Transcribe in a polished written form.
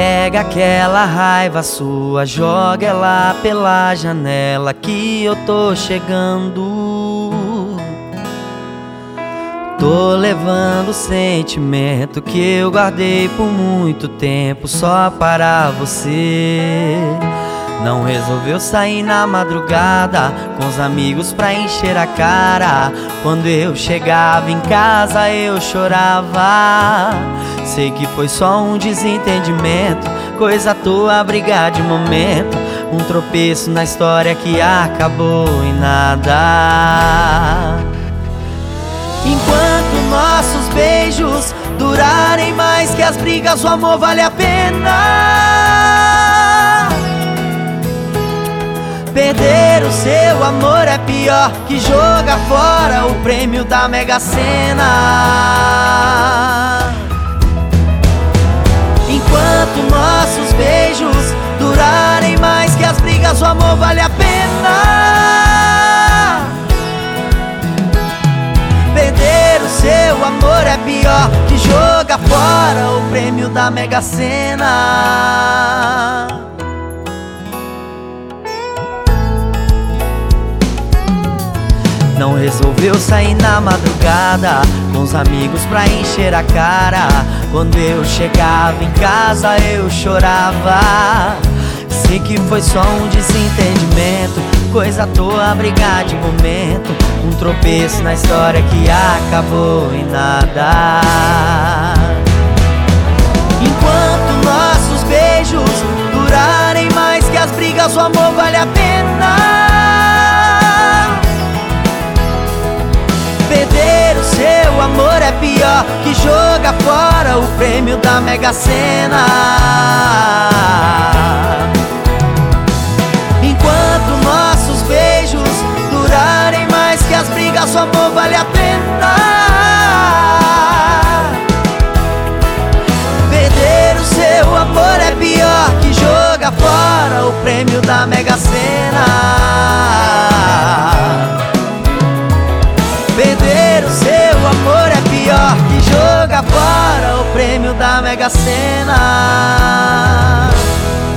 Pega aquela raiva sua, joga ela pela janela que eu tô chegando. Tô levando o sentimento que eu guardei por muito tempo só para você. Não resolveu sair na madrugada com os amigos pra encher a cara. Quando eu chegava em casa eu chorava. Sei que foi só um desentendimento, coisa à toa, briga de momento, um tropeço na história que acabou em nada. Enquanto nossos beijos durarem mais que as brigas, o amor vale a pena. Perder o seu amor é pior que jogar fora o prêmio da Mega Sena. Enquanto nossos beijos durarem mais que as brigas, o amor vale a pena. Perder o seu amor é pior que jogar fora o prêmio da Mega Sena. Não resolveu sair na madrugada com os amigos pra encher a cara. Quando eu chegava em casa eu chorava. Sei que foi só um desentendimento, coisa à toa, brigar de momento, um tropeço na história que acabou em nada. Enquanto nossos beijos durarem mais que as brigas, o amor vale a pena. Perder o seu amor é pior que jogar fora o prêmio da Mega Sena. Enquanto nossos beijos durarem mais que as brigas, o amor vale a pena. Perder o seu amor é pior que jogar fora o prêmio da Mega Sena. Perder o seu amor é pior que jogar fora o prêmio da Mega Sena.